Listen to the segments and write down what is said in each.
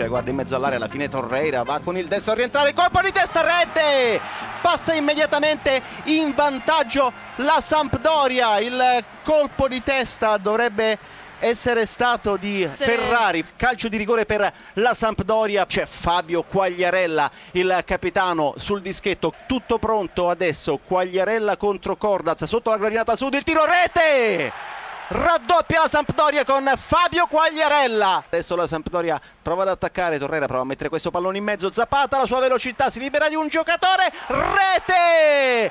Cioè, guarda in mezzo all'area, alla fine Torreira va con il destro a rientrare, colpo di testa, rete! Passa immediatamente in vantaggio la Sampdoria, il colpo di testa dovrebbe essere stato di Ferrari. Calcio di rigore per la Sampdoria. C'è Fabio Quagliarella, il capitano, sul dischetto, tutto pronto adesso. Quagliarella contro Cordaz, sotto la gradinata sud, il tiro, rete! Raddoppia la Sampdoria con Fabio Quagliarella. Adesso la Sampdoria prova ad attaccare, Torreira prova a mettere questo pallone in mezzo, Zapata, la sua velocità, si libera di un giocatore, rete!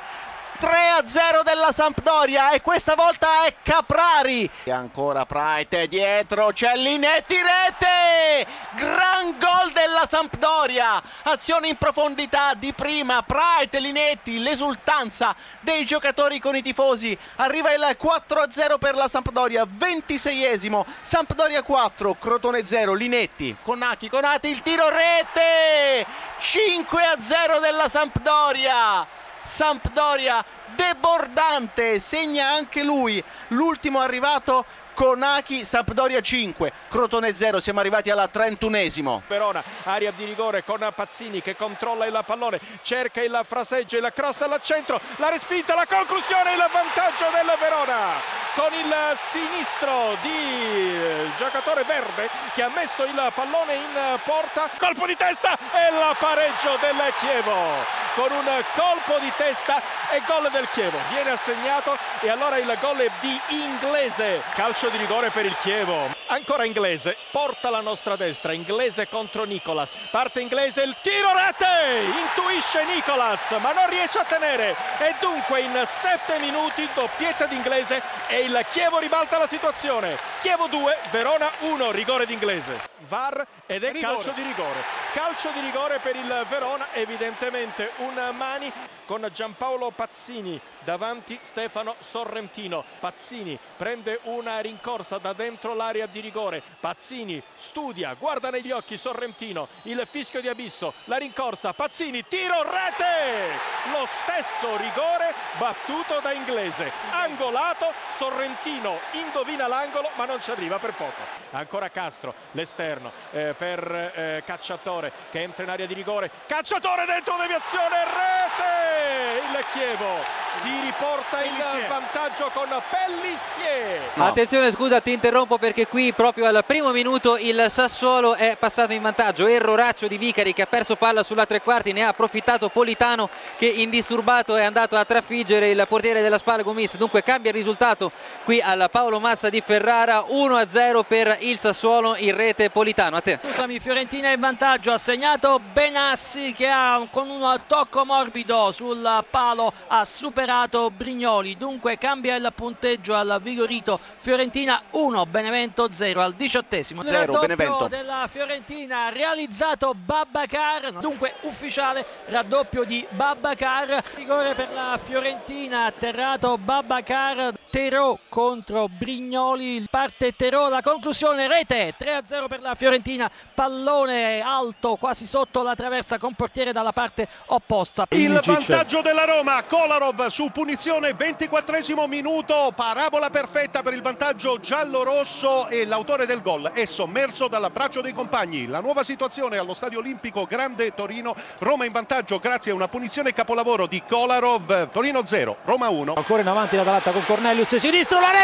3-0 della Sampdoria e questa volta è Caprari. E ancora Praite dietro, c'è Linetti, rete! Gran gol della Sampdoria, azione in profondità di prima, Praite, Linetti, l'esultanza dei giocatori con i tifosi. Arriva il 4-0 per la Sampdoria, 26esimo, Sampdoria 4, Crotone 0, Linetti, Conati, il tiro, rete! 5-0 della Sampdoria. Sampdoria debordante, segna anche lui, l'ultimo arrivato Conaki. Sampdoria 5, Crotone 0, siamo arrivati alla 31esimo. Verona, area di rigore con Pazzini che controlla il pallone, cerca il fraseggio, il cross al centro, la respinta, la conclusione, il vantaggio del Verona con il sinistro di giocatore verde che ha messo il pallone in porta, colpo di testa e il pareggio del Chievo. Con un colpo di testa e gol del Chievo, viene assegnato e allora il gol è di Inglese. Calcio di rigore per il Chievo, ancora Inglese, porta la nostra destra, Inglese contro Nicolas, parte Inglese, il tiro, rete! Intuisce Nicolas ma non riesce a tenere e dunque in 7 minuti doppietta di Inglese e il Chievo ribalta la situazione. Chievo 2, Verona 1, rigore di Inglese. VAR ed è calcio di rigore. Calcio di rigore per il Verona, evidentemente un mani con Giampaolo Pazzini, davanti Stefano Sorrentino. Pazzini prende una rincorsa da dentro l'area di rigore, Pazzini studia, guarda negli occhi Sorrentino, il fischio di Abisso, la rincorsa, Pazzini, tiro, rete! Lo stesso rigore battuto da Inglese, angolato, Sorrentino indovina l'angolo ma non ci arriva per poco. Ancora Castro, l'esterno per Cacciatore che entra in area di rigore, Cacciatore dentro, deviazione, rete! Il Chievo si riporta in vantaggio con Pellissier. Attenzione, scusa, ti interrompo perché qui proprio al primo minuto il Sassuolo è passato in vantaggio. Erroraccio di Vicari che ha perso palla sulla tre quarti, ne ha approfittato Politano che indisturbato è andato a trafiggere il portiere della Spal Gomis. Dunque cambia il risultato qui al Paolo Mazza di Ferrara, 1-0 per il Sassuolo, in rete Politano. A te. Scusami, Fiorentina in vantaggio, ha segnato Benassi che con un tocco morbido sul palo ha superato Brignoli, dunque cambia il punteggio al Vigorito. Fiorentina 1, Benevento 0 al 18esimo. 0 Benevento della Fiorentina, realizzato Babacar, dunque ufficiale raddoppio di Babacar, rigore per la Fiorentina, atterrato Babacar, Terò contro Brignoli, parte Terò, la conclusione, rete, 3-0 per la Fiorentina, pallone alto quasi sotto la traversa con portiere dalla parte opposta. Il vantaggio della Roma, Kolarov su punizione, 24esimo minuto, parabola perfetta per il vantaggio giallo-rosso e l'autore del gol è sommerso dall'abbraccio dei compagni. La nuova situazione allo Stadio Olimpico Grande Torino, Roma in vantaggio grazie a una punizione capolavoro di Kolarov, Torino 0, Roma 1. Ancora in avanti l'Atalanta con Cornelius, sinistro, la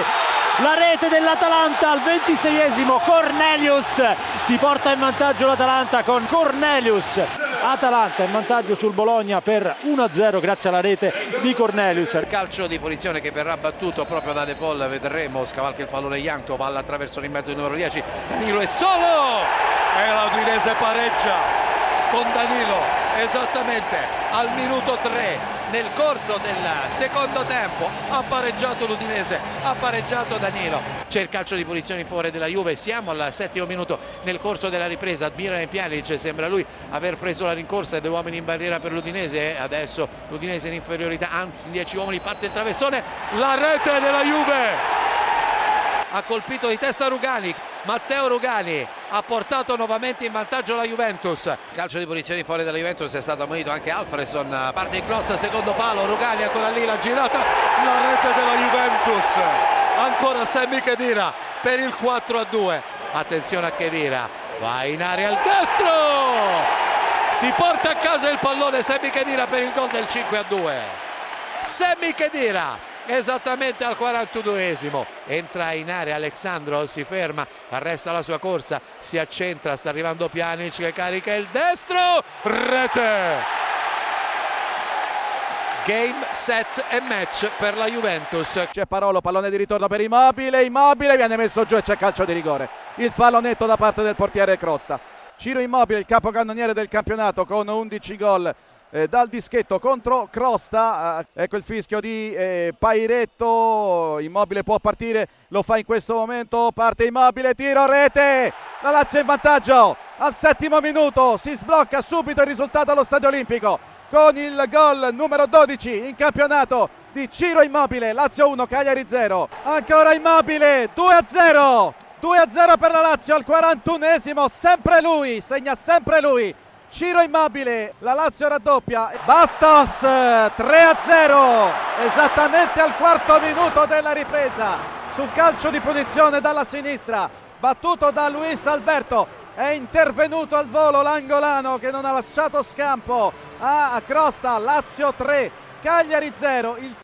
rete dell'Atalanta al 26esimo, Cornelius, si porta in vantaggio l'Atalanta con Cornelius. Atalanta in vantaggio sul Bologna per 1-0 grazie alla rete di Cornelius. Calcio di punizione che verrà battuto proprio da De Paul, vedremo, scavalca il pallone Ianto, palla attraverso l'immetto del numero 10, Danilo è solo e la Udinese pareggia con Danilo esattamente al minuto 3 nel corso del secondo tempo. Ha pareggiato l'Udinese, ha pareggiato Danilo. C'è il calcio di punizione in favore della Juve, siamo al 7° minuto nel corso della ripresa. Milan Pjanic, sembra lui aver preso la rincorsa, 2 uomini in barriera per l'Udinese, adesso l'Udinese in inferiorità, anzi 10 uomini, parte il traversone, la rete della Juve. Ha colpito di testa Rugani, Matteo Rugani ha portato nuovamente in vantaggio la Juventus. Calcio di punizione in favore della Juventus, è stato ammonito anche Alfredson, parte in cross, secondo palo, Rugani ancora lì, la girata, la rete della Juventus, ancora Semi Khedira per il 4-2. Attenzione a Khedira, va in area il destro, si porta a casa il pallone Semi Khedira per il gol del 5-2. Semi Khedira esattamente al 42esimo, entra in area Alexandro, si ferma, arresta la sua corsa, si accentra, sta arrivando Pjanic che carica il destro, rete! Game, set e match per la Juventus. C'è Parolo, pallone di ritorno per Immobile, Immobile viene messo giù e c'è calcio di rigore. Il fallo netto da parte del portiere Crosta. Ciro Immobile, il capocannoniere del campionato con 11 gol dal dischetto contro Crosta. Ecco il fischio di Pairetto. Immobile può partire, lo fa in questo momento, parte Immobile, tiro, rete, la Lazio in vantaggio al 7° minuto, si sblocca subito il risultato allo Stadio Olimpico con il gol numero 12 in campionato di Ciro Immobile. Lazio 1, Cagliari 0. Ancora Immobile, 2-0. 2-0 per la Lazio al 41esimo, sempre lui, segna sempre lui. Ciro Immobile, la Lazio raddoppia. Bastos, 3-0, esattamente al 4° minuto della ripresa. Sul calcio di punizione dalla sinistra, battuto da Luis Alberto. È intervenuto al volo l'angolano che non ha lasciato scampo a Crosta. Lazio 3, Cagliari 0.